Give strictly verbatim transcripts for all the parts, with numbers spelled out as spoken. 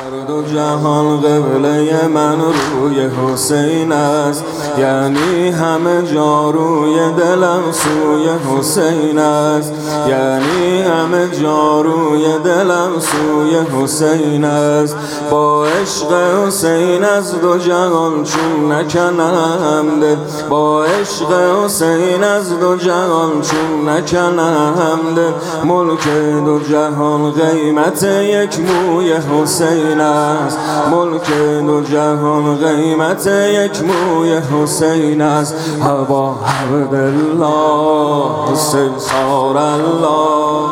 دو جهان قبله من روی حسین است، یعنی همه جا روی دلم سوی حسین است، یعنی همه جا روی دلم سوی حسین است. با عشق حسین از دو جهان چون نکنم دل، با عشق حسین از دو جهان چون نکنم دل. ملک دو جهان قیمت یک موی حسین است، ملک دو جهان قیمت یک موی حسین است. هوا عبدالله حسین صار الله،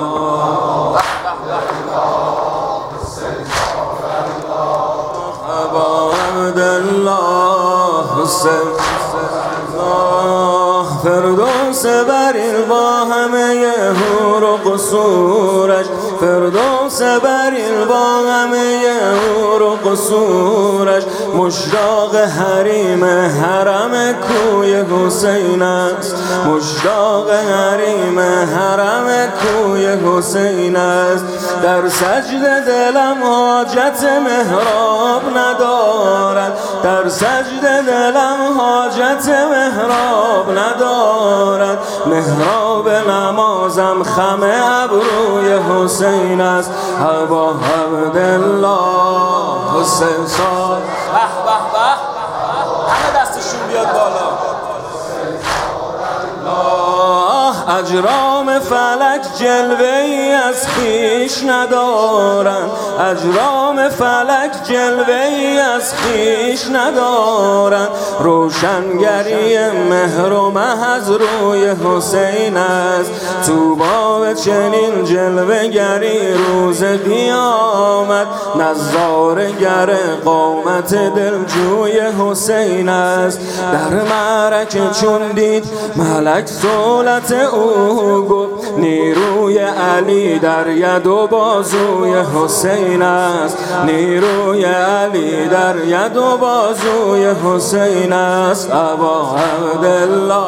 هوا عبدالله حسین الله. فردوس برین با همه حور و قصورش، فردوس برین با همه حور و قصورش. مشتاق حریم حرم کوی حسین است، مشتاق حریم حرم کوی حسین است. در سجده دلم حاجت محراب ندارد، در سجده دلم حاجت محراب ندارد. محراب نمازم خم ابروی حسین است. هوا عبدالله حسین صار. به به به، همه دستشون بیاد بالا. اجرام فلک جلوه ای از خویش ندارند، اجرام فلک جلوه ای از خویش ندارند. روشنگری مهر و مه از روی حسین است. طوبی به چنین جلوه گری روز قیامت، نظاره گر قامت دلجوی حسین است. در معرکه چون دید ملک صولت او گفت، نیروی علی در ید و بازوی حسین است، نیروی علی در ید و بازوی حسین است. ابا عبدالله